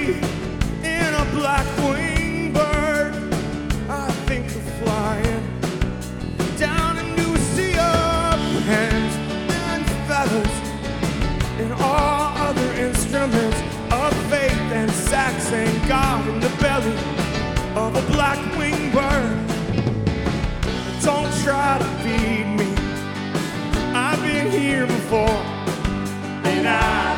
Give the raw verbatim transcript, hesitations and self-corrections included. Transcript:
in a black wing bird. I think of flying down a new sea of hands and feathers and all other instruments of faith and sax and God in the belly of a black wing bird.